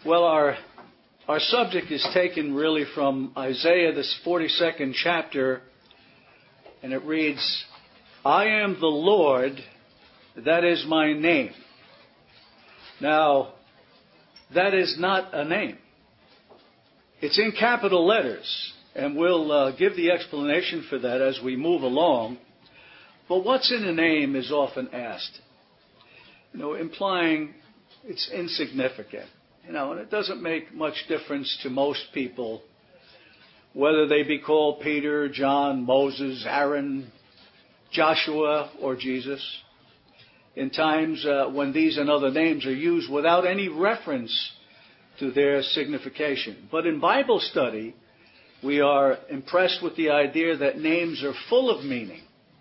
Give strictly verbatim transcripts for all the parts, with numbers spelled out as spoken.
Well, our our subject is taken really from Isaiah, this forty-second chapter, and it reads, I am the Lord, that is my name. Now, that is not a name. It's in capital letters, and we'll uh, give the explanation for that as we move along. But what's in a name is often asked, you know, implying it's insignificant. You know, and it doesn't make much difference to most people whether they be called Peter, John, Moses, Aaron, Joshua, or Jesus. In times uh, when these and other names are used without any reference to their signification. But in Bible study, we are impressed with the idea that names are full of meaning.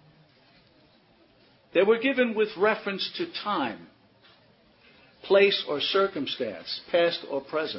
They were given with reference to time, place or circumstance, past or present.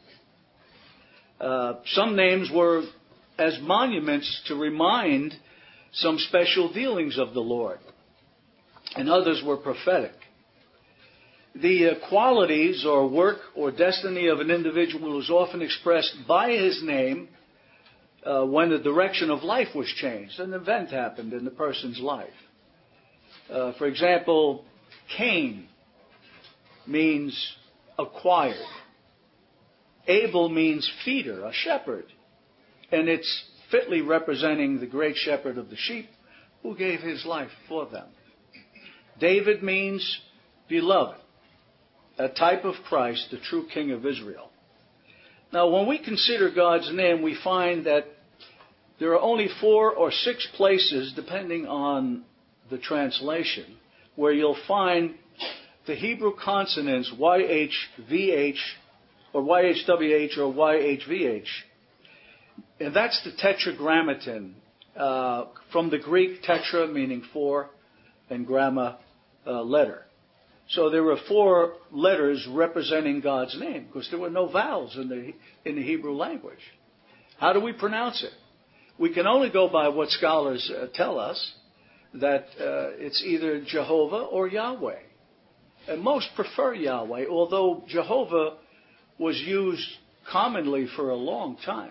Uh, some names were as monuments to remind some special dealings of the Lord, and others were prophetic. The uh, qualities or work or destiny of an individual was often expressed by his name uh, when the direction of life was changed. An event happened in the person's life. Uh, for example, Cain means acquired. Abel means feeder, a shepherd. And it's fitly representing the great shepherd of the sheep who gave his life for them. David means beloved, a type of Christ, the true King of Israel. Now, when we consider God's name, we find that there are only four or six places, depending on the translation, where you'll find the Hebrew consonants Y H V H or Y H W H or Y H V H. And that's the tetragrammaton, uh, from the Greek tetra, meaning four, and gramma, uh, letter. So there were four letters representing God's name, because there were no vowels in the in the Hebrew language. How do we pronounce it? We can only go by what scholars uh, tell us, that uh, it's either Jehovah or Yahweh. And most prefer Yahweh, although Jehovah was used commonly for a long time.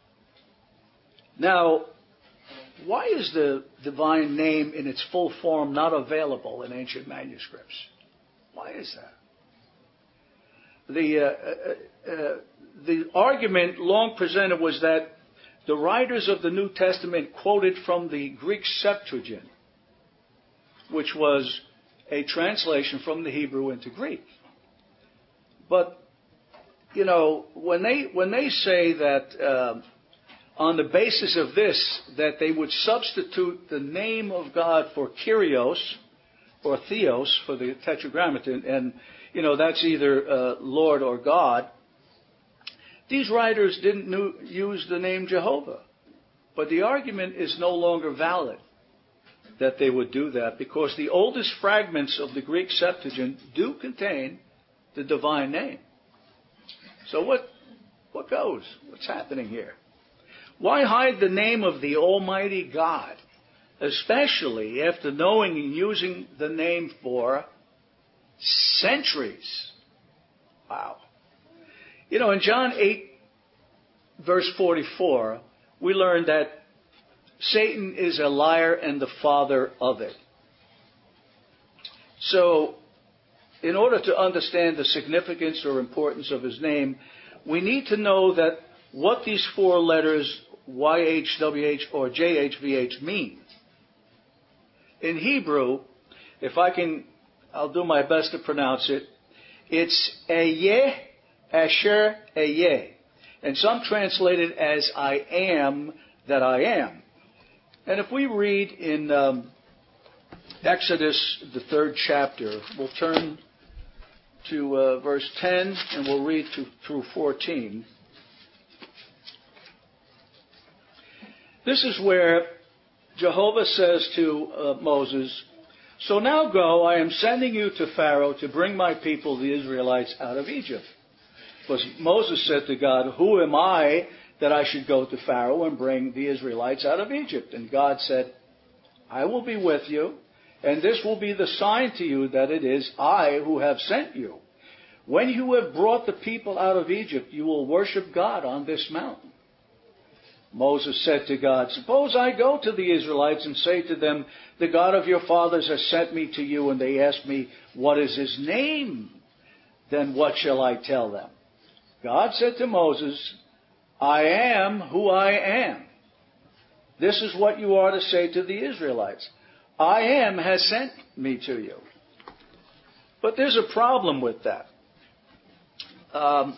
Now, why is the divine name in its full form not available in ancient manuscripts? Why is that? The, uh, uh, uh, the argument long presented was that the writers of the New Testament quoted from the Greek Septuagint, which was a translation from the Hebrew into Greek. But, you know, when they when they say that uh, on the basis of this, that they would substitute the name of God for Kyrios, or Theos for the Tetragrammaton, and, you know, that's either uh, Lord or God, these writers didn't new, use the name Jehovah. But the argument is no longer valid that they would do that, because the oldest fragments of the Greek Septuagint do contain the divine name. So what, what goes? What's happening here? Why hide the name of the Almighty God, especially after knowing and using the name for centuries? Wow. You know, in John eight, verse forty-four, we learn that Satan is a liar and the father of it. So, in order to understand the significance or importance of his name, we need to know that what these four letters, Y H W H or J H V H, mean. In Hebrew, if I can, I'll do my best to pronounce it, it's Ehyeh Asher Ehyeh. And some translate it as I am that I am. And if we read in um, Exodus, the third chapter, we'll turn to uh, verse ten and we'll read to, through fourteen. This is where Jehovah says to uh, Moses, so now go, I am sending you to Pharaoh to bring my people, the Israelites, out of Egypt. Because Moses said to God, who am I that I should go to Pharaoh and bring the Israelites out of Egypt? And God said, I will be with you, and this will be the sign to you that it is I who have sent you. when you have brought the people out of Egypt, you will worship God on this mountain. Moses said to God, suppose I go to the Israelites and say to them, the God of your fathers has sent me to you, and they ask me, what is his name? Then what shall I tell them? God said to Moses, I am who I am. This is what you are to say to the Israelites. I am has sent me to you. But there's a problem with that. Um,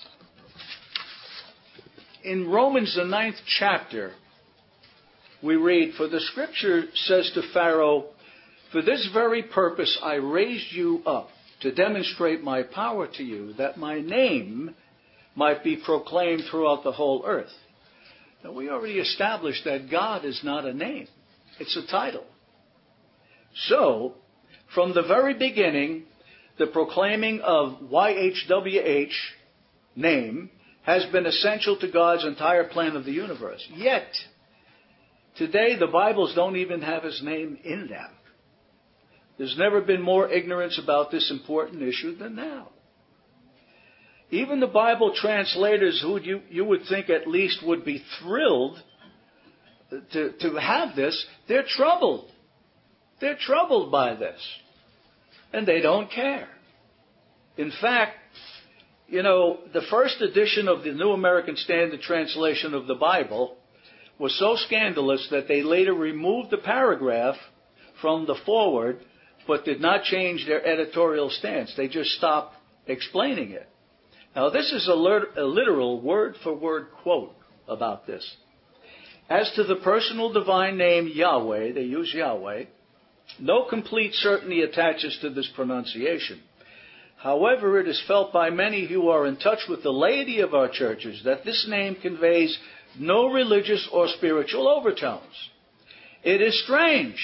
in Romans, the ninth chapter, we read, for the scripture says to Pharaoh, for this very purpose I raised you up, to demonstrate my power to you, that my name might be proclaimed throughout the whole earth. Now, we already established that God is not a name. It's a title. So, from the very beginning, the proclaiming of Y H W H, name, has been essential to God's entire plan of the universe. Yet, today the Bibles don't even have his name in them. There's never been more ignorance about this important issue than now. Even the Bible translators, who you, you would think at least would be thrilled to, to have this, they're troubled. They're troubled by this. And they don't care. In fact, you know, the first edition of the New American Standard Translation of the Bible was so scandalous that they later removed the paragraph from the foreword, but did not change their editorial stance. They just stopped explaining it. Now, this is a, lit- a literal word-for-word quote about this. As to the personal divine name Yahweh, they use Yahweh, no complete certainty attaches to this pronunciation. However, it is felt by many who are in touch with the laity of our churches that this name conveys no religious or spiritual overtones. It is strange,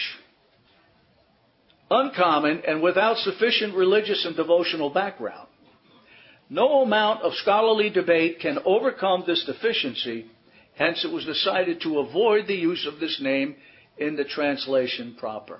uncommon, and without sufficient religious and devotional background. No amount of scholarly debate can overcome this deficiency. Hence, it was decided to avoid the use of this name in the translation proper.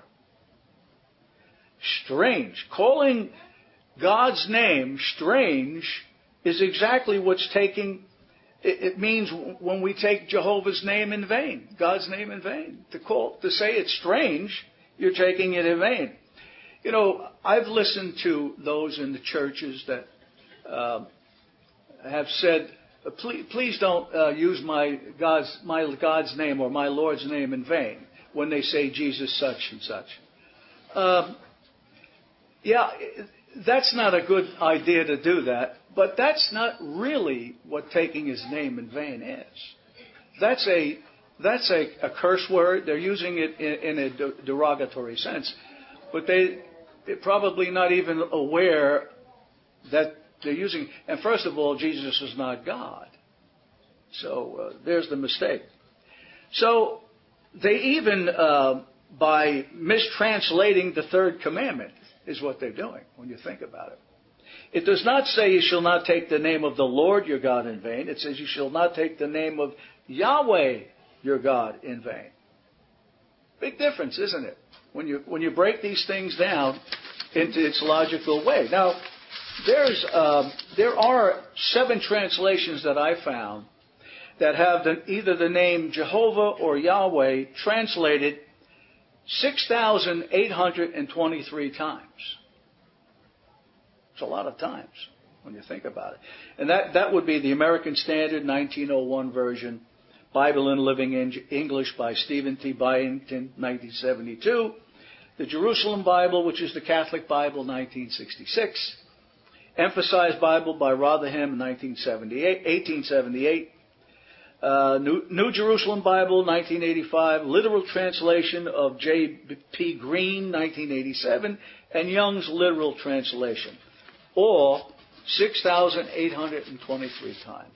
Strange. Calling God's name strange is exactly what's taking, it means when we take Jehovah's name in vain, God's name in vain. To call, to say it's strange, you're taking it in vain. You know, I've listened to those in the churches that uh, have said, please, please don't uh, use my God's, my God's name or my Lord's name in vain when they say Jesus such and such. Um, yeah, that's not a good idea to do that, but that's not really what taking his name in vain is. That's a that's a, a curse word. They're using it in, in a derogatory sense, but they, they're probably not even aware that they're using. And first of all, Jesus is not God. So uh, there's the mistake. So they even, uh, by mistranslating the third commandment, is what they're doing when you think about it. It does not say you shall not take the name of the Lord your God in vain. It says you shall not take the name of Yahweh your God in vain. Big difference, isn't it? When you when you break these things down into its logical way. Now, there's um, there are seven translations that I found that have the, either the name Jehovah or Yahweh translated six thousand eight hundred twenty-three times. It's a lot of times when you think about it. And that, that would be the American Standard nineteen oh one version, Bible in Living English by Stephen T. Byington, nineteen seventy-two, the Jerusalem Bible, which is the Catholic Bible, nineteen sixty-six, Emphasized Bible by Rotherham, nineteen seventy-eight, eighteen seventy-eight, Uh, New, New Jerusalem Bible, nineteen eighty-five, Literal Translation of J P Green, nineteen eighty-seven, and Young's Literal Translation, all six thousand eight hundred twenty-three times.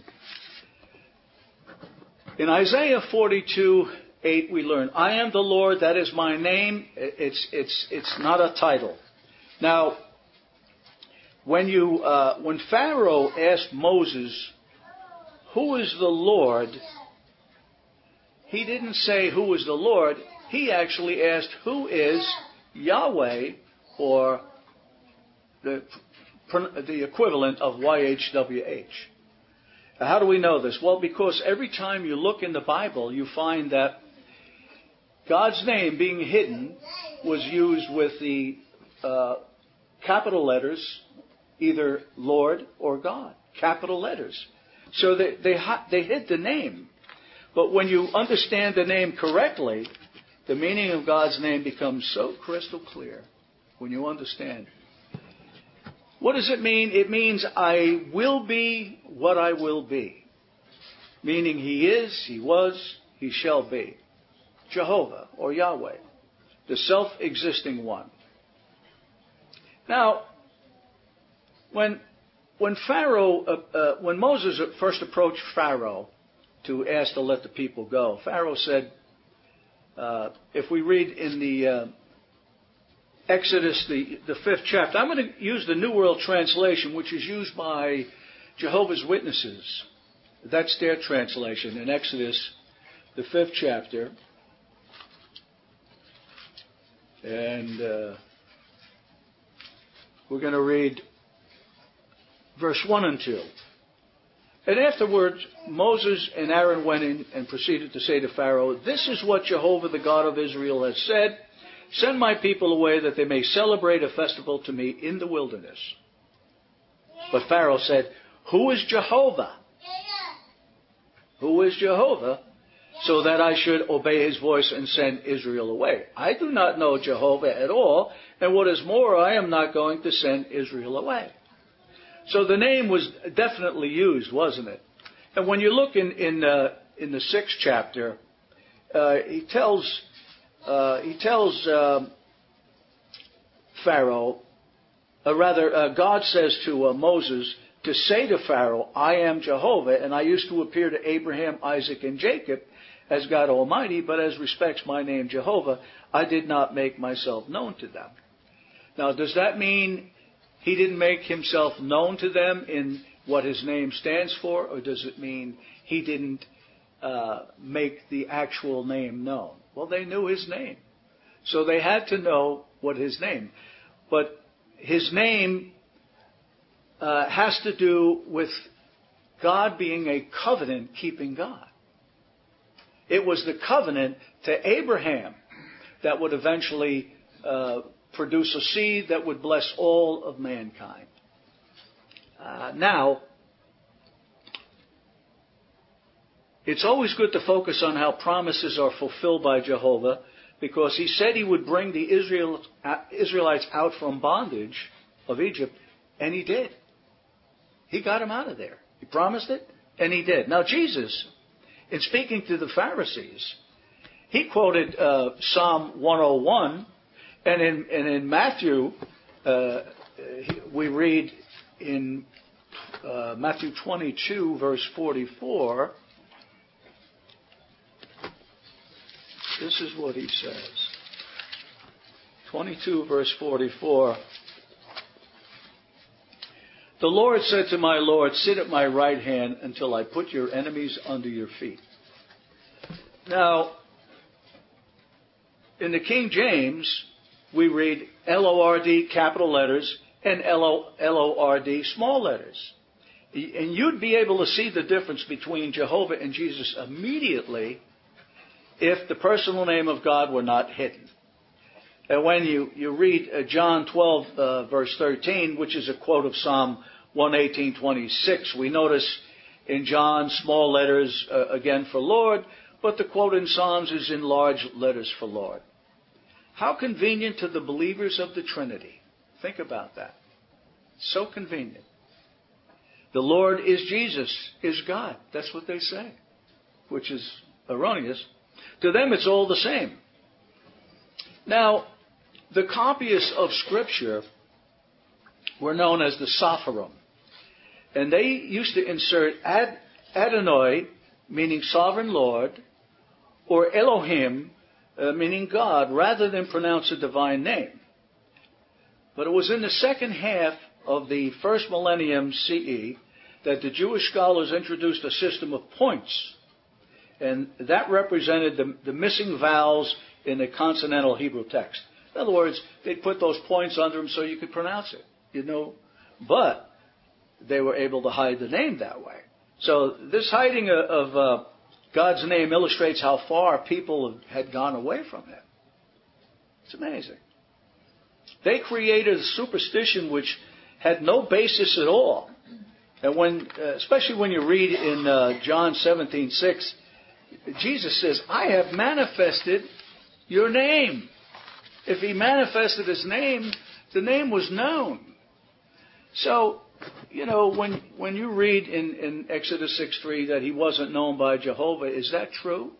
In Isaiah forty-two eight, we learn, I am the Lord, that is my name. It's, it's, it's not a title. Now, when, you, uh, when Pharaoh asked Moses, who is the Lord? He didn't say who is the Lord. He actually asked who is Yahweh, or the the equivalent of Y H W H. How do we know this? Well, because every time you look in the Bible, you find that God's name being hidden was used with the uh, capital letters, either Lord or God. Capital letters. So they, they, they hid the name. But when you understand the name correctly, the meaning of God's name becomes so crystal clear when you understand. What does it mean? It means I will be what I will be. Meaning He is, He was, He shall be. Jehovah or Yahweh, the self-existing one. Now, when when Pharaoh, uh, uh, when Moses first approached Pharaoh to ask to let the people go, Pharaoh said, uh, if we read in the uh, Exodus, the, the fifth chapter, I'm going to use the New World Translation, which is used by Jehovah's Witnesses. That's their translation in Exodus, the fifth chapter. And uh, we're going to read verse one and two. And afterwards, Moses and Aaron went in and proceeded to say to Pharaoh, "This is what Jehovah, the God of Israel, has said. Send my people away that they may celebrate a festival to me in the wilderness." But Pharaoh said, "Who is Jehovah? Who is Jehovah? So that I should obey His voice and send Israel away. I do not know Jehovah at all, and what is more, I am not going to send Israel away." So the name was definitely used, wasn't it? And when you look in in, uh, in the sixth chapter, uh, he tells uh, he tells uh, Pharaoh, or rather, uh, God says to uh, Moses to say to Pharaoh, "I am Jehovah, and I used to appear to Abraham, Isaac, and Jacob as God Almighty, but as respects my name Jehovah, I did not make myself known to them." Now, does that mean He didn't make Himself known to them in what His name stands for, or does it mean He didn't uh, make the actual name known? Well, they knew His name, so they had to know what His name. But His name uh, has to do with God being a covenant-keeping God. It was the covenant to Abraham that would eventually uh, produce a seed that would bless all of mankind. Uh, now, it's always good to focus on how promises are fulfilled by Jehovah, because He said He would bring the Israel, Israelites out from bondage of Egypt, and He did. He got them out of there. He promised it, and He did. Now, Jesus, in speaking to the Pharisees, He quoted uh, Psalm one oh one, and in, and in Matthew, uh, we read in uh, Matthew twenty-two, verse forty-four, this is what He says. twenty-two, verse forty-four. "The Lord said to my Lord, sit at my right hand until I put your enemies under your feet." Now, in the King James, we read L O R D capital letters and L O R D small letters. And you'd be able to see the difference between Jehovah and Jesus immediately if the personal name of God were not hidden. And when you, you read uh, John twelve, uh, verse thirteen, which is a quote of Psalm one eighteen twenty-six, we notice in John small letters uh, again for Lord, but the quote in Psalms is in large letters for Lord. How convenient to the believers of the Trinity. Think about that. So convenient. The Lord is Jesus, is God. That's what they say, which is erroneous. To them, it's all the same. Now, the copyists of Scripture were known as the Sopherim. And they used to insert Ad, Adonai, meaning sovereign Lord, or Elohim, uh, meaning God, rather than pronounce a divine name. But it was in the second half of the first millennium C E that the Jewish scholars introduced a system of points. And that represented the, the missing vowels in the consonantal Hebrew text. In other words, they'd put those points under them so you could pronounce it. You know But they were able to hide the name that way. So this hiding of uh, God's name illustrates how far people had gone away from Him. It's amazing. They created a superstition which had no basis at all. And when, uh, especially when you read in uh, John seventeen six, Jesus says, I have manifested your name. If He manifested His name, the name was known. So, you know, when when you read in, in Exodus six three that He wasn't known by Jehovah, is that true?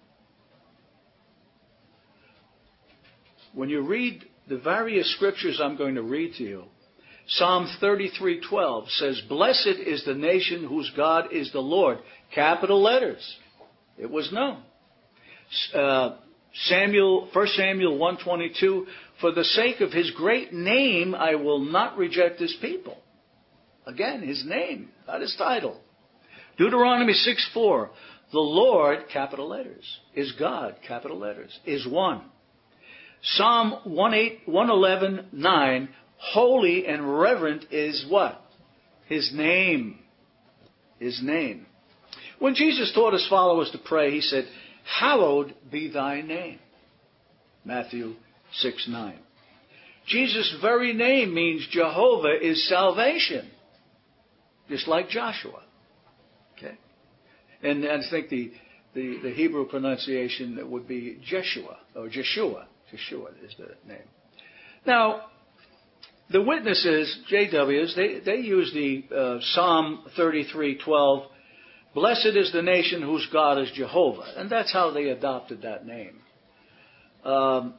When you read the various scriptures I'm going to read to you, Psalm thirty-three twelve says, Blessed is the nation whose God is the Lord. Capital letters. It was known. Uh, Samuel, First Samuel one twenty-two, for the sake of His great name, I will not reject His people. Again, His name, not His title. Deuteronomy six four, the Lord, capital letters, is God, capital letters, is one. Psalm one eleven nine, holy and reverent is what? His name. His name. When Jesus taught His followers to pray, He said, hallowed be thy name. Matthew six nine. Jesus' very name means Jehovah is salvation. Just like Joshua. Okay? And, and I think the, the, the Hebrew pronunciation would be Jeshua, or Jeshua. Jeshua is the name. Now, the witnesses, J Ws, they, they use the uh, Psalm thirty-three twelve, blessed is the nation whose God is Jehovah. And that's how they adopted that name. Um,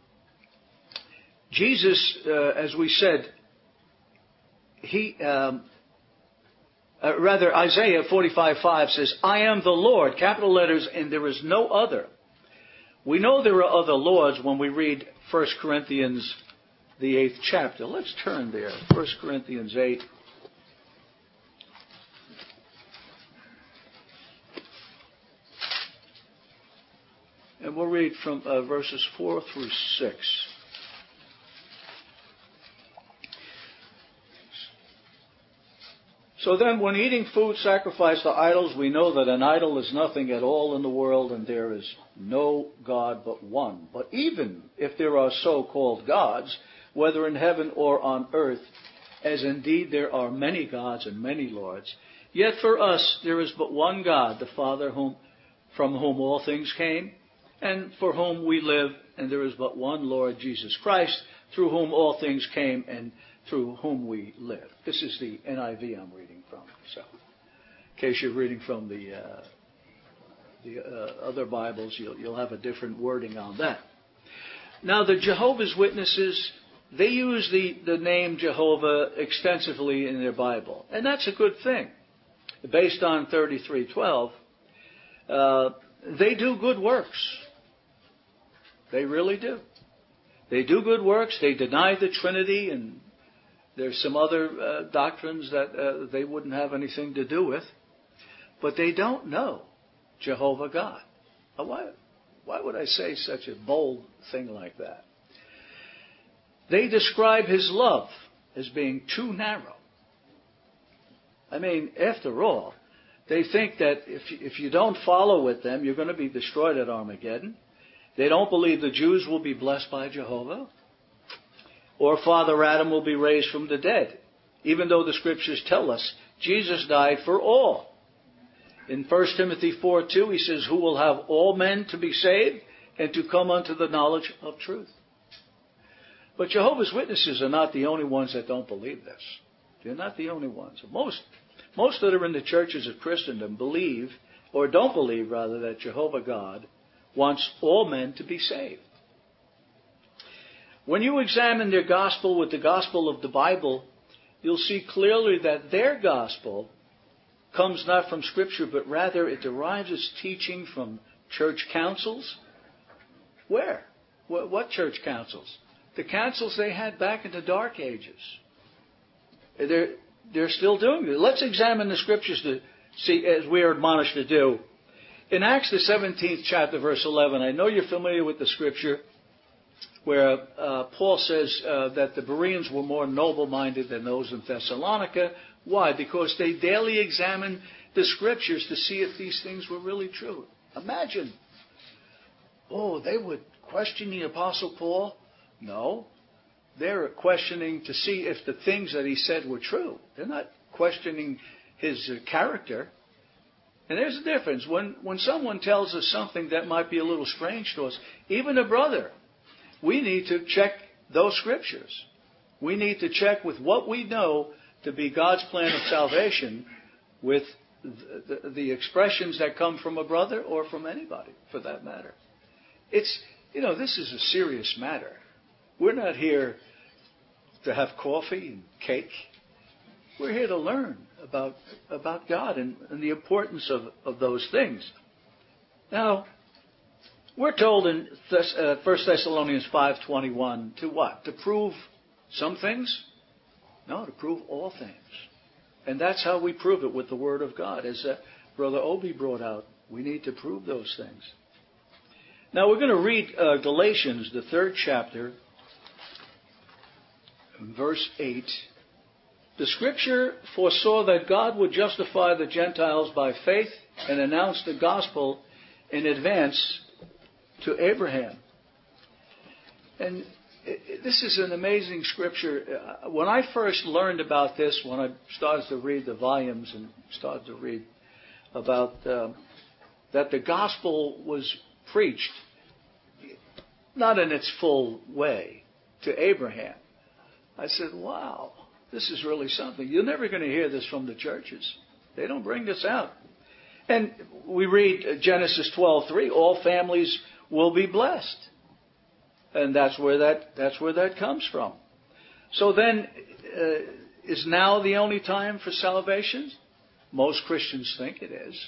Jesus, uh, as we said, he, um, uh, rather Isaiah forty-five five says, I am the Lord, capital letters, and there is no other. We know there are other lords when we read First Corinthians, the eighth chapter. Let's turn there. First Corinthians eight. And we'll read from uh, verses four through six. So then, when eating food sacrificed to idols, we know that an idol is nothing at all in the world, and there is no God but one. But even if there are so-called gods, whether in heaven or on earth, as indeed there are many gods and many lords, yet for us there is but one God, the Father, whom, from whom all things came, and for whom we live, and there is but one Lord, Jesus Christ, through whom all things came, and through whom we live. This is the N I V I'm reading from. So, in case you're reading from the uh, the uh, other Bibles, you'll, you'll have a different wording on that. Now, the Jehovah's Witnesses, they use the, the name Jehovah extensively in their Bible. And that's a good thing. Based on thirty-three twelve, uh, they do good works. They really do. They do good works. They deny the Trinity, and there's some other uh, doctrines that uh, they wouldn't have anything to do with. But they don't know Jehovah God. Now, why, why would I say such a bold thing like that? They describe His love as being too narrow. I mean, after all, they think that if, if you don't follow with them, you're going to be destroyed at Armageddon. They don't believe the Jews will be blessed by Jehovah, or Father Adam will be raised from the dead, even though the Scriptures tell us Jesus died for all. In First Timothy four two, he says, who will have all men to be saved and to come unto the knowledge of truth. But Jehovah's Witnesses are not the only ones that don't believe this. They're not the only ones. Most, most that are in the churches of Christendom believe, or don't believe rather, that Jehovah God wants all men to be saved. When you examine their gospel with the gospel of the Bible, you'll see clearly that their gospel comes not from Scripture, but rather it derives its teaching from church councils. Where? What church councils? The councils they had back in the Dark Ages. They're, they're still doing it. Let's examine the Scriptures to see, as we are admonished to do. In Acts the seventeenth chapter, verse eleven, I know you're familiar with the Scripture where uh, Paul says uh, that the Bereans were more noble-minded than those in Thessalonica. Why? Because they daily examined the Scriptures to see if these things were really true. Imagine. Oh, they would question the Apostle Paul? No. They're questioning to see if the things that he said were true. They're not questioning his uh, character. And there's a difference. When, when someone tells us something that might be a little strange to us, even a brother, we need to check those Scriptures. We need to check with what we know to be God's plan of salvation with the, the, the expressions that come from a brother or from anybody, for that matter. It's, you know, this is a serious matter. We're not here to have coffee and cake. We're here to learn about about God and, and the importance of, of those things. Now, we're told in Thess- uh, First Thessalonians five twenty-one to what? To prove some things? No, to prove all things. And that's how we prove it with the Word of God. As uh, Brother Obi brought out, we need to prove those things. Now, we're going to read uh, Galatians, the third chapter, verse eight. The Scripture foresaw that God would justify the Gentiles by faith and announce the gospel in advance to Abraham. And this is an amazing Scripture. When I first learned about this, when I started to read the volumes and started to read about uh, that the gospel was preached, not in its full way, to Abraham, I said, wow, this is really something. You're never going to hear this from the churches. They don't bring this out. And we read Genesis twelve three, all families will be blessed. And that's where that that's where that comes from. So then, uh, is now the only time for salvation? Most Christians think it is.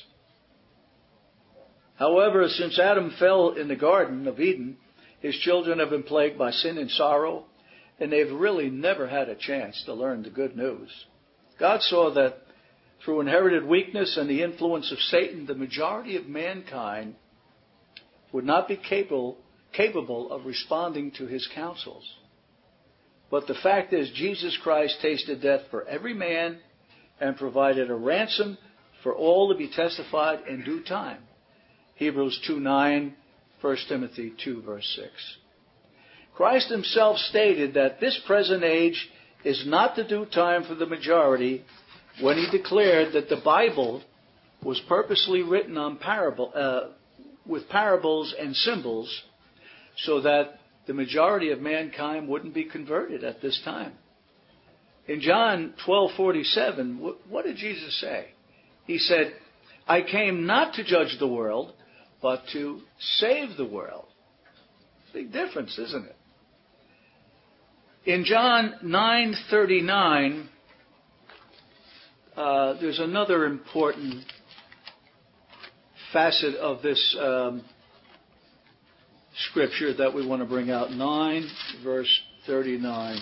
However, since Adam fell in the Garden of Eden, his children have been plagued by sin and sorrow, and they've really never had a chance to learn the good news. God saw that through inherited weakness and the influence of Satan, the majority of mankind would not be capable, capable of responding to his counsels. But the fact is, Jesus Christ tasted death for every man and provided a ransom for all to be testified in due time. Hebrews two nine, First Timothy two, verse six. Christ himself stated that this present age is not the due time for the majority when he declared that the Bible was purposely written on parable, uh, with parables and symbols so that the majority of mankind wouldn't be converted at this time. In John twelve forty-seven, what did Jesus say? He said, I came not to judge the world, but to save the world. Big difference, isn't it? In John nine thirty-nine, uh, there's another important facet of this um, scripture that we want to bring out. nine, verse thirty-nine.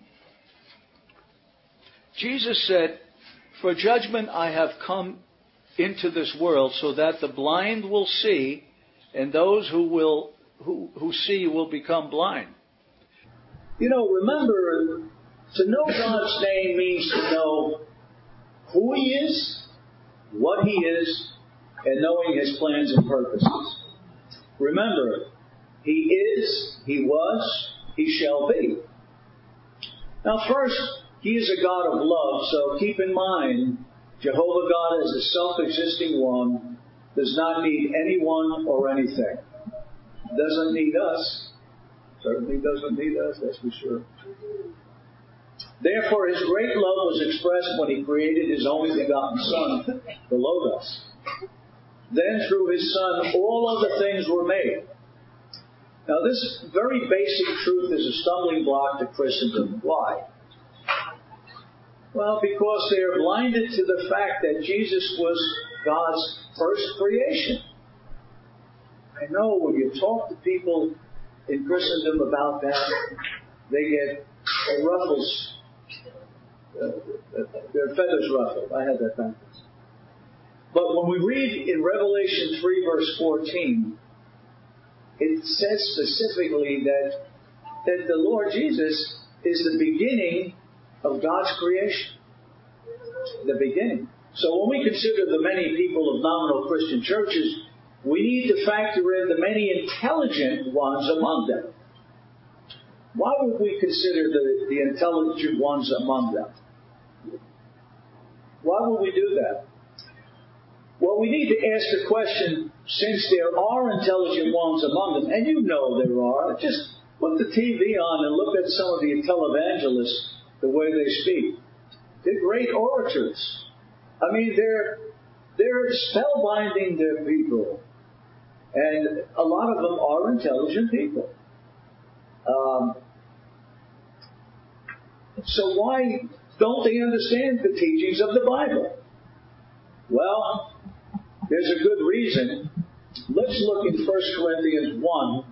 Jesus said, for judgment I have come into this world so that the blind will see, and those who will who, who see will become blind. You know, remember, to know God's name means to know who He is, what He is, and knowing His plans and purposes. Remember, He is, He was, He shall be. Now first, He is a God of love, so keep in mind, Jehovah God as the self-existing one does not need anyone or anything. Doesn't need us. Certainly doesn't need us, that's for sure. Therefore, His great love was expressed when He created His only begotten Son, the Logos. Then through His Son, all other things were made. Now this very basic truth is a stumbling block to Christendom. Why? Well, because they are blinded to the fact that Jesus was God's first creation. I know when you talk to people in Christendom about that, they get ruffles. Uh, their feathers ruffled. I had that backwards. But when we read in Revelation three, verse fourteen, it says specifically that that the Lord Jesus is the beginning of God's creation. The beginning. So when we consider the many people of nominal Christian churches, we need to factor in the many intelligent ones among them. Why would we consider the, the intelligent ones among them? Why would we do that? Well, we need to ask the question, since there are intelligent ones among them, and you know there are, just put the T V on and look at some of the televangelists, the way they speak. They're great orators. I mean, they're, they're spellbinding their people. And a lot of them are intelligent people. Um, so why don't they understand the teachings of the Bible? Well, there's a good reason. Let's look in First Corinthians one,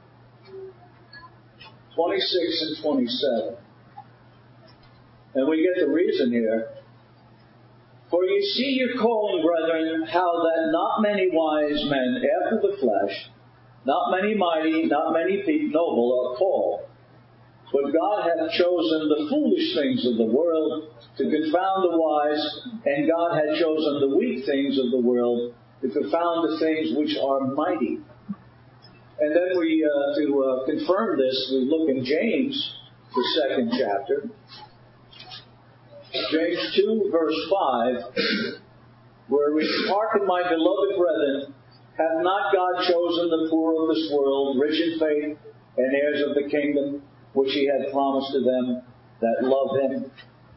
twenty-six and twenty-seven. And we get the reason here. For you see your calling, brethren, how that not many wise men after the flesh, not many mighty, not many people noble are called. But God hath chosen the foolish things of the world to confound the wise, and God hath chosen the weak things of the world to confound the things which are mighty. And then we, uh, to uh, confirm this, we look in James, the second chapter. James two, verse five, where we hearken, my beloved brethren, hath not God chosen the poor of this world, rich in faith, and heirs of the kingdom, which he had promised to them that love him?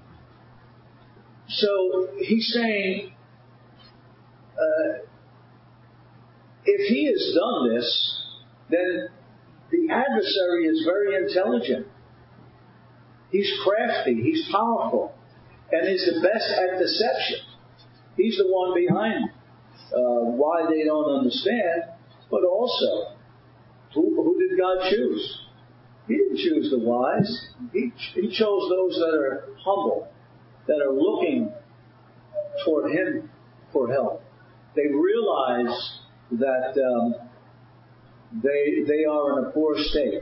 So he's saying, uh, if he has done this, then the adversary is very intelligent. He's crafty, he's powerful, and is the best at deception. He's the one behind uh, why they don't understand, but also, who, who did God choose? He didn't choose the wise. He, he chose those that are humble, that are looking toward Him for help. They realize that um, they they are in a poor state.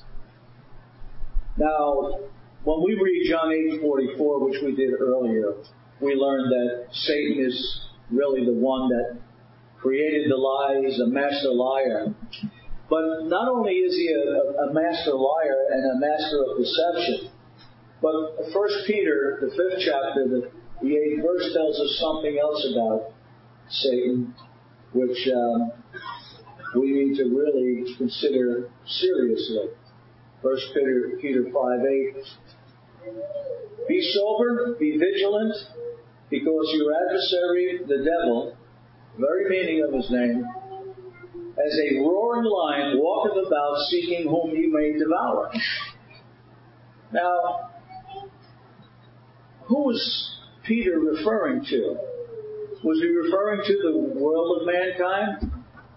Now, when we read John eight forty-four, which we did earlier, we learned that Satan is really the one that created the lie. He's a master liar. But not only is he a, a master liar and a master of deception, but First Peter, the fifth chapter, the, the eighth verse, tells us something else about Satan, which um, we need to really consider seriously. First Peter, Peter five eight. Be sober, be vigilant, because your adversary, the devil, very meaning of his name, as a roaring lion walketh about, seeking whom he may devour. Now, who was Peter referring to? Was he referring to the world of mankind?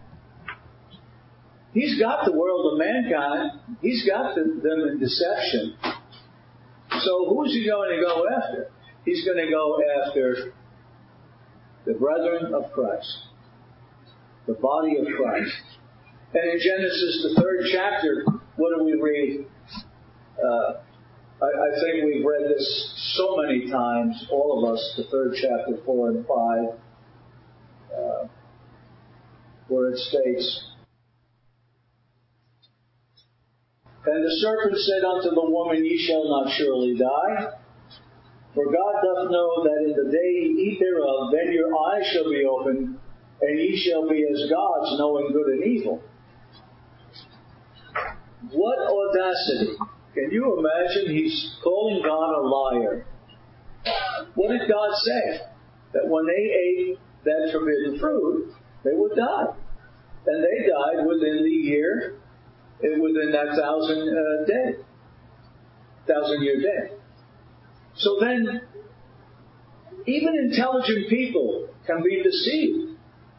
He's got the world of mankind. He's got the, them in deception. So who's he going to go after? He's going to go after the brethren of Christ, the body of Christ. And in Genesis, the third chapter, what do we read? Uh, I, I think we've read this so many times, all of us, the third chapter, four and five, uh, where it states, And the serpent said unto the woman, Ye shall not surely die. For God doth know that in the day ye eat thereof, then your eyes shall be opened, and ye shall be as gods, knowing good and evil. What audacity. Can you imagine? He's calling God a liar. What did God say? That when they ate that forbidden fruit, they would die. And they died within the year, within that thousand uh, day, thousand year day. So then, even intelligent people can be deceived.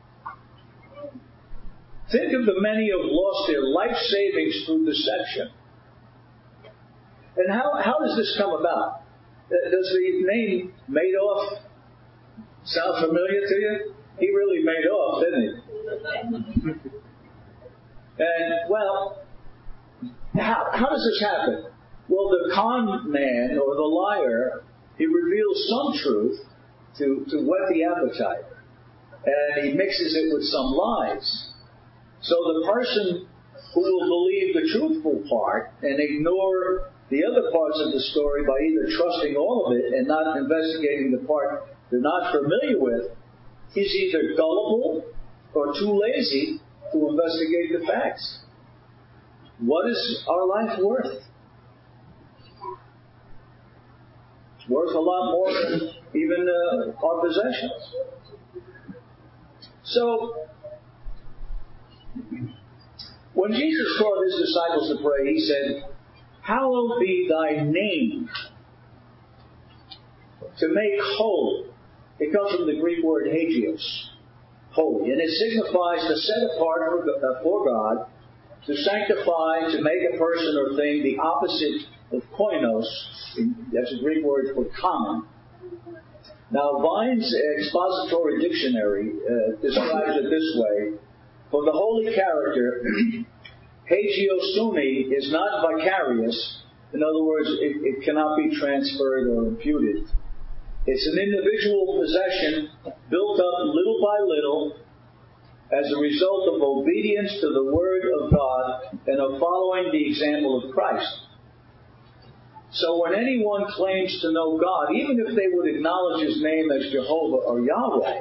Think of the many who have lost their life savings through deception. And how, how does this come about? Does the name Madoff sound familiar to you? He really made off, didn't he? And, well, how, how does this happen? Well, the con man or the liar, he reveals some truth to, to whet the appetite. And he mixes it with some lies. So the person who will believe the truthful part and ignore the other parts of the story by either trusting all of it and not investigating the part they're not familiar with, is either gullible or too lazy to investigate the facts. What is our life worth? It's worth a lot more than even uh, our possessions. So, when Jesus taught his disciples to pray, he said, "Hallowed be thy name." To make whole. It comes from the Greek word hagios, holy. And it signifies to set apart for, uh, for God, to sanctify, to make a person or thing the opposite of koinos. That's a Greek word for common. Now, Vine's Expository Dictionary uh, describes it this way. For the holy character, hagiosumi is not vicarious. In other words, it, it cannot be transferred or imputed. It's an individual possession built up little by little as a result of obedience to the Word of God and of following the example of Christ. So when anyone claims to know God, even if they would acknowledge His name as Jehovah or Yahweh,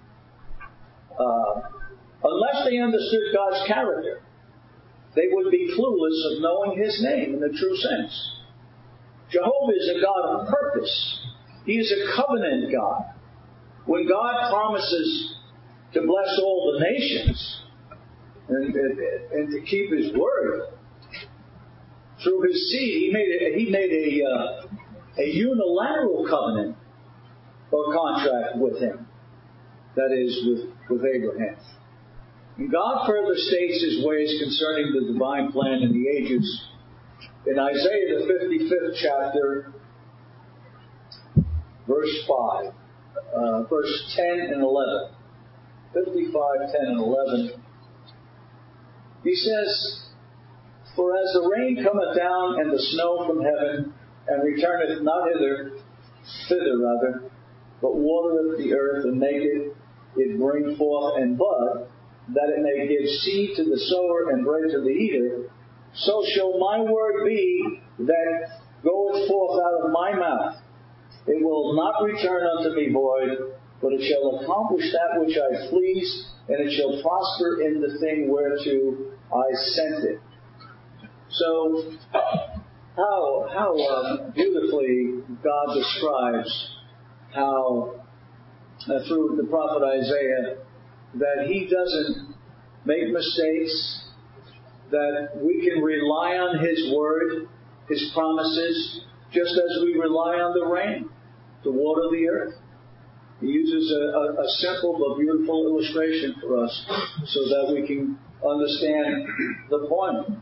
uh, unless they understood God's character, they would be clueless of knowing His name in the true sense. Jehovah is a God of purpose. He is a covenant God. When God promises to bless all the nations and, and, and to keep His word, through His seed, He made a, he made a, uh, a unilateral covenant or contract with Him. That is, with, with Abraham. And God further states His ways concerning the divine plan in the ages. In Isaiah, the fifty-fifth chapter, verse five, uh, verse ten and eleven. fifty-five, ten, and eleven. He says, "For as the rain cometh down and the snow from heaven, and returneth not hither, thither rather, but watereth the earth, and maketh it bring forth and bud, that it may give seed to the sower and bread to the eater, so shall my word be that goeth forth out of my mouth. It will not return unto me void, but it shall accomplish that which I please, and it shall prosper in the thing whereto I sent it." So, how how uh, beautifully God describes how, uh, through the prophet Isaiah, that He doesn't make mistakes, that we can rely on His word, His promises, just as we rely on the rain to water the earth. He uses a, a, a simple but beautiful illustration for us so that we can understand the point.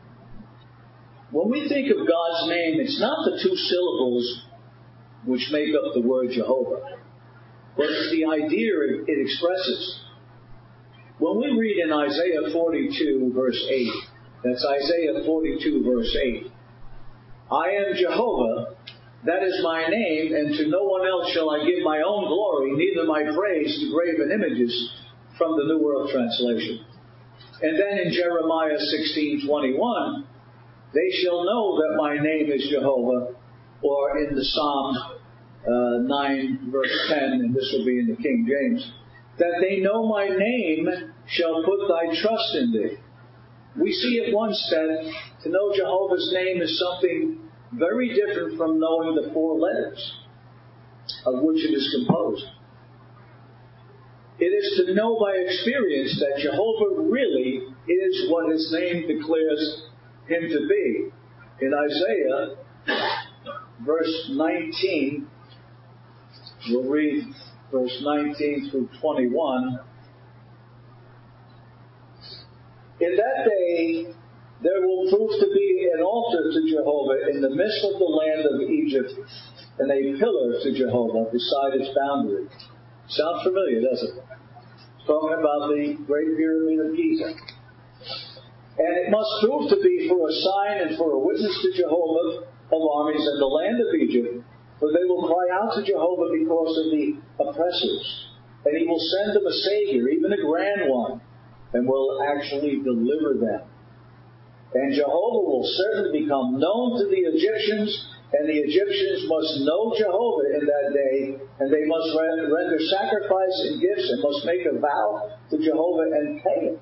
When we think of God's name, it's not the two syllables which make up the word Jehovah, but it's the idea it, it expresses. When we read in Isaiah forty-two, verse eight, that's Isaiah forty-two, verse eight, "I am Jehovah, that is my name, and to no one else shall I give my own glory, neither my praise to graven images," from the New World Translation. And then in Jeremiah sixteen twenty-one, "They shall know that my name is Jehovah," or in the Psalm uh, nine, verse ten, and this will be in the King James, "That they know my name shall put thy trust in thee." We see at once that to know Jehovah's name is something very different from knowing the four letters of which it is composed. It is to know by experience that Jehovah really is what His name declares Him to be. In Isaiah, verse nineteen, we'll read verse nineteen through twenty-one. "In that day there will prove to be an altar to Jehovah in the midst of the land of Egypt, and a pillar to Jehovah beside its boundary." Sounds familiar, doesn't it? It's talking about the Great Pyramid of Giza. And it must prove to be for a sign and for a witness to Jehovah of armies in the land of Egypt, for they will cry out to Jehovah because of the oppressors. And he will send them a Savior, even a grand one, and will actually deliver them. And Jehovah will certainly become known to the Egyptians, and the Egyptians must know Jehovah in that day, and they must render sacrifice and gifts, and must make a vow to Jehovah and pay it.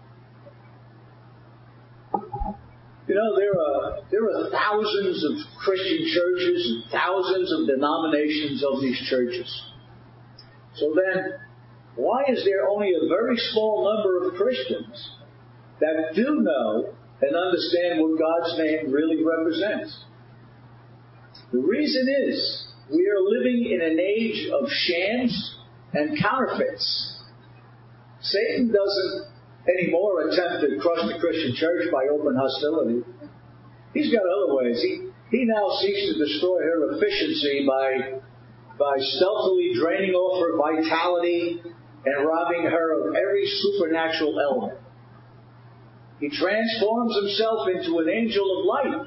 You know, there are there are thousands of Christian churches and thousands of denominations of these churches. So then, why is there only a very small number of Christians that do know and understand what God's name really represents? The reason is, we are living in an age of shams and counterfeits. Satan doesn't anymore attempt to crush the Christian church by open hostility. He's got other ways. He he now seeks to destroy her efficiency by by stealthily draining off her vitality and robbing her of every supernatural element. He transforms himself into an angel of light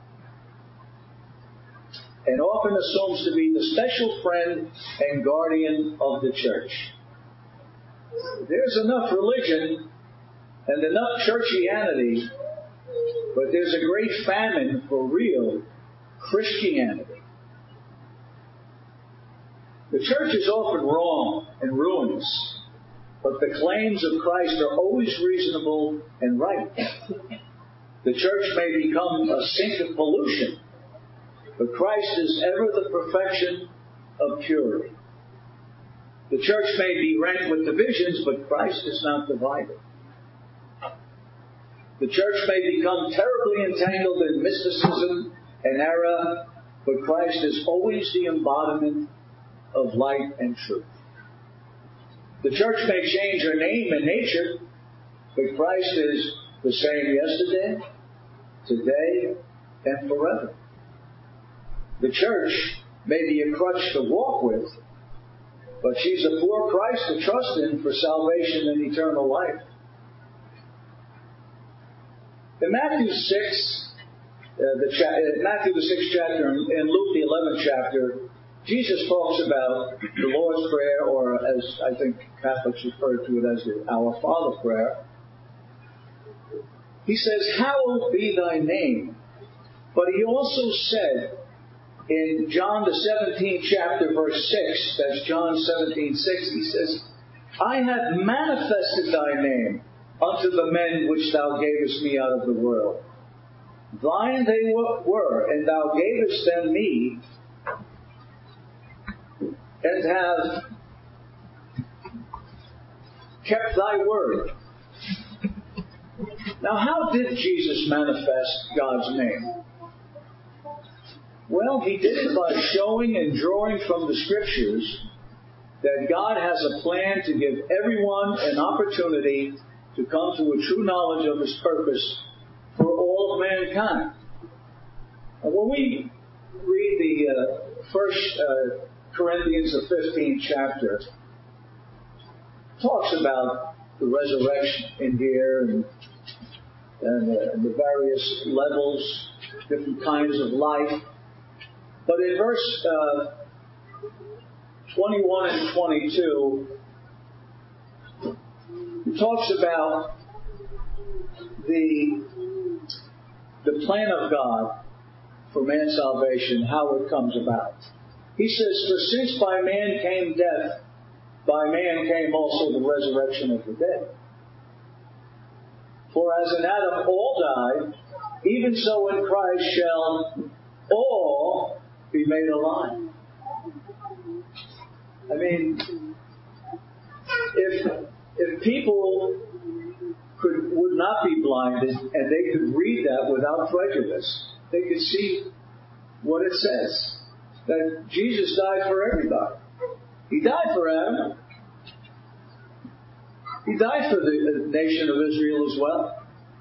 and often assumes to be the special friend and guardian of the church. There's enough religion and enough churchianity, but there's a great famine for real Christianity. The church is often wrong and ruinous, but the claims of Christ are always reasonable and right. The church may become a sink of pollution, but Christ is ever the perfection of purity. The church may be rent with divisions, but Christ is not divided. The church may become terribly entangled in mysticism and error, but Christ is always the embodiment of light and truth. The church may change her name and nature, but Christ is the same yesterday, today, and forever. The church may be a crutch to walk with, but she's a poor Christ to trust in for salvation and eternal life. In Matthew six, uh, the cha- Matthew the sixth chapter and Luke the eleventh chapter, Jesus talks about the Lord's Prayer, or as I think Catholics refer to it as the Our Father prayer. He says, "Hallowed be thy name." But he also said in John the seventeenth chapter, verse six, that's John seventeen six, he says, "I have manifested thy name unto the men which thou gavest me out of the world. Thine they were, and thou gavest them me, and have kept thy word." Now, how did Jesus manifest God's name? Well, he did it by showing and drawing from the Scriptures that God has a plan to give everyone an opportunity to come to a true knowledge of His purpose for all of mankind. And when we read the uh, first uh, Corinthians, the fifteenth chapter, it talks about the resurrection in here and, and, uh, and the various levels, different kinds of life. But in verse uh, twenty-one and twenty-two, it talks about the, the plan of God for man's salvation, how it comes about. He says, "For since by man came death, by man came also the resurrection of the dead. For as in Adam all died, even so in Christ shall all be made alive." I mean, if if people could would not be blinded and they could read that without prejudice, they could see what it says, that Jesus died for everybody. He died for Adam. He died for the nation of Israel as well.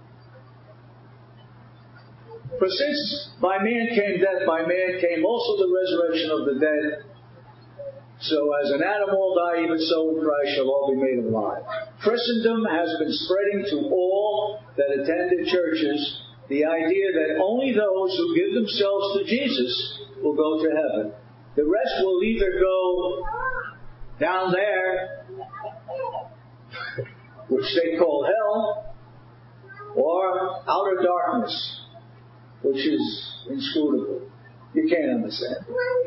For since by man came death, by man came also the resurrection of the dead. So as in Adam all die, even so in Christ shall all be made alive. Christendom has been spreading to all that attended churches the idea that only those who give themselves to Jesus will go to heaven. The rest will either go down there, which they call hell, or outer darkness, which is inscrutable. You can't understand.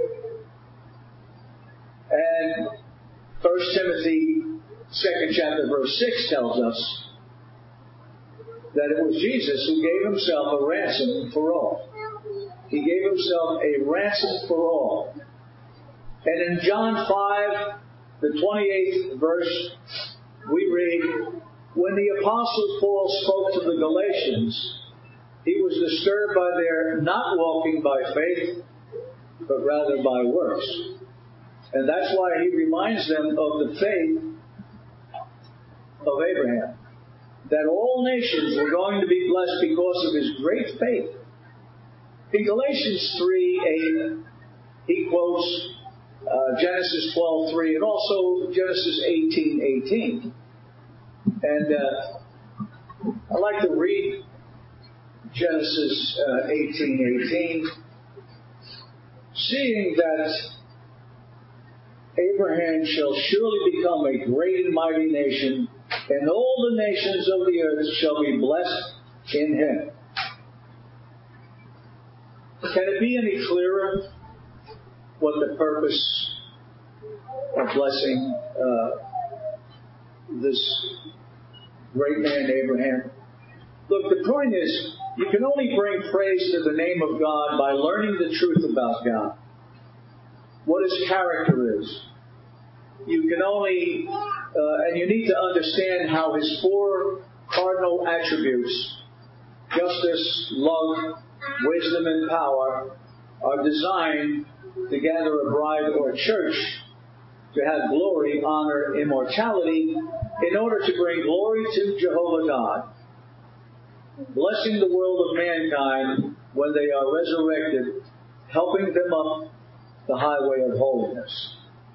And First Timothy, second chapter, verse six tells us that it was Jesus who gave himself a ransom for all. He gave himself a ransom for all. And in John five, the twenty-eighth verse, we read, when the Apostle Paul spoke to the Galatians, he was disturbed by their not walking by faith, but rather by works. And that's why he reminds them of the faith of Abraham, that all nations were going to be blessed because of his great faith. In Galatians three eight, he quotes uh, Genesis twelve three and also Genesis eighteen eighteen. And uh, I'd like to read Genesis uh, eighteen eighteen. Seeing that Abraham shall surely become a great and mighty nation, and all the nations of the earth shall be blessed in him. Can it be any clearer what the purpose of blessing uh, this great man Abraham? Look, the point is, you can only bring praise to the name of God by learning the truth about God, what his character is. You can only, uh, and you need to understand how his four cardinal attributes, justice, love, wisdom, and power, are designed to gather a bride or a church to have glory, honor, immortality, in order to bring glory to Jehovah God, blessing the world of mankind when they are resurrected, helping them up the highway of holiness.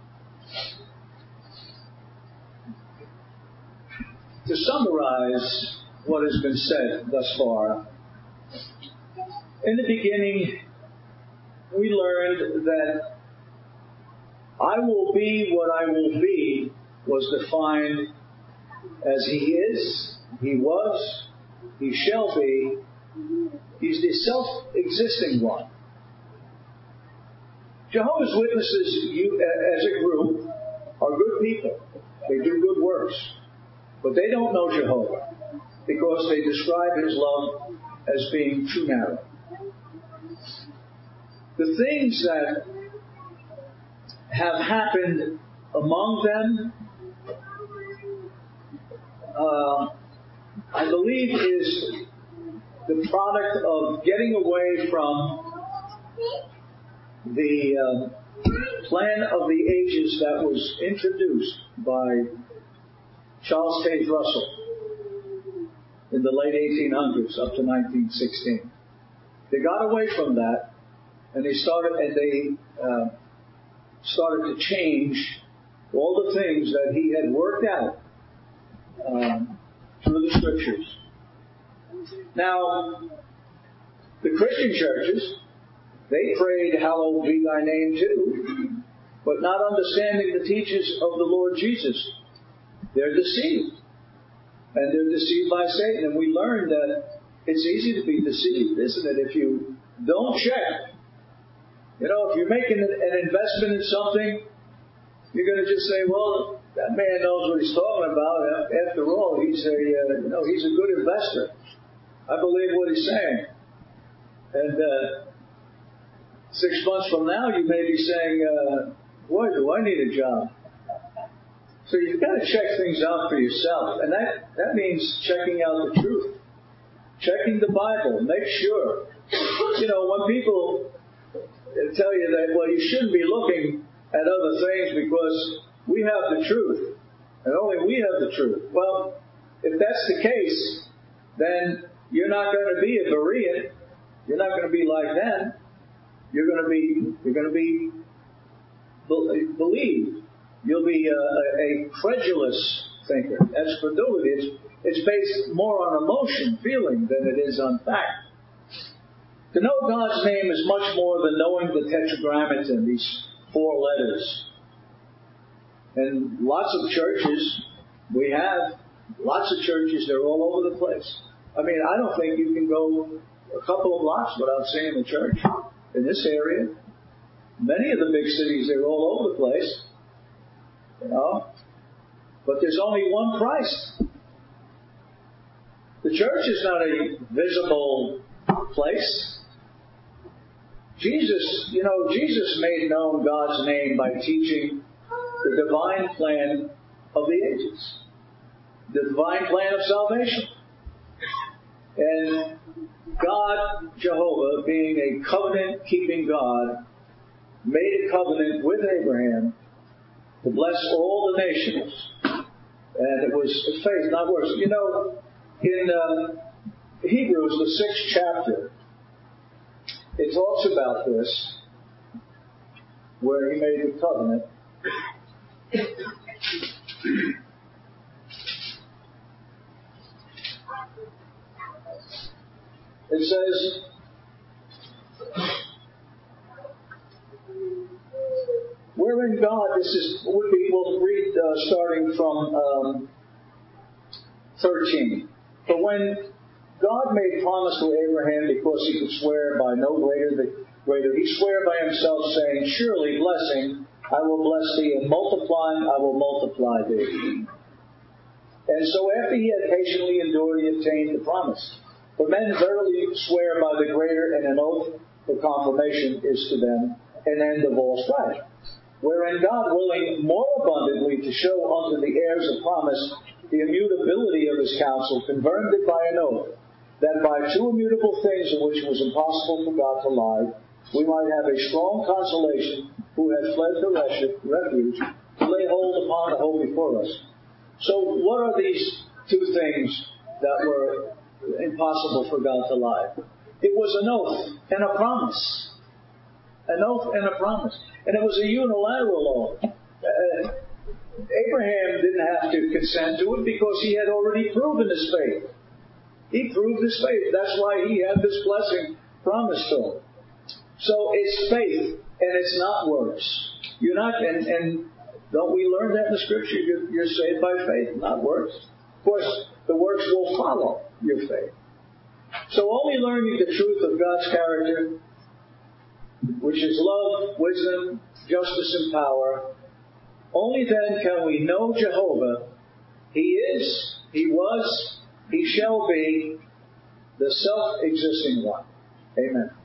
To summarize what has been said thus far, in the beginning, we learned that I will be what I will be was defined as he is, he was, he shall be. He's the self-existing one. Jehovah's Witnesses, you, as a group, are good people. They do good works. But they don't know Jehovah because they describe his love as being too narrow. The things that have happened among them, uh, I believe, is the product of getting away from the uh, plan of the ages that was introduced by Charles Taze Russell in the late eighteen hundreds up to nineteen sixteen. They got away from that, and they started and they uh, started to change all the things that he had worked out um, through the Scriptures. Now, the Christian churches, they prayed, "Hallowed be thy name," too, but not understanding the teachings of the Lord Jesus. They're deceived. And they're deceived by Satan. And we learned that it's easy to be deceived, isn't it? If you don't check. You know, if you're making an investment in something, you're going to just say, well, that man knows what he's talking about. After all, he's a, uh, you know, he's a good investor. I believe what he's saying. And uh, six months from now, you may be saying, uh, boy, do I need a job. So you've got to check things out for yourself. And that, that means checking out the truth. Checking the Bible. Make sure. You know, when people tell you that, well, you shouldn't be looking at other things because we have the truth. And only we have the truth. Well, if that's the case, then you're not going to be a Berean. You're not going to be like them. You're going to be, you're going to be believed. You'll be a, a credulous thinker. That's credulity. It's, it's based more on emotion, feeling, than it is on fact. To know God's name is much more than knowing the Tetragrammaton, these four letters. And lots of churches, we have lots of churches, they're all over the place. I mean, I don't think you can go a couple of blocks without seeing a church in this area. Many of the big cities, they're all over the place. You know? But there's only one Christ. The church is not a visible place. Jesus, you know, Jesus made known God's name by teaching the divine plan of the ages. The divine plan of salvation. And God, Jehovah, being a covenant-keeping God, made a covenant with Abraham to bless all the nations. And it was faith, not works. You know, in uh, Hebrews, the sixth chapter, it talks about this, where he made the covenant. It says, wherein God, this is, would be, we'll read uh, starting from um, thirteen. But when God made promise to Abraham because he could swear by no greater than greater, he swore by himself, saying, surely blessing I will bless thee, and multiplying I will multiply thee. And so after he had patiently endured, he obtained the promise. For men verily swear by the greater, and an oath for confirmation is to them an end of all strife. Wherein God, willing more abundantly to show unto the heirs of promise the immutability of his counsel, confirmed it by an oath, that by two immutable things in which it was impossible for God to lie, we might have a strong consolation who had fled to refuge, to lay hold upon the hope before us. So what are these two things that were impossible for God to lie? It was an oath and a promise. An oath and a promise. And it was a unilateral oath. Uh, Abraham didn't have to consent to it because he had already proven his faith. He proved his faith. That's why he had this blessing promised to him. So it's faith, and it's not works. You're not, and, and don't we learn that in the Scripture? You're, you're saved by faith, not works. Of course, the works will follow your faith. So only learning the truth of God's character, which is love, wisdom, justice, and power, only then can we know Jehovah. He is, He was, He shall be the self-existing one. Amen.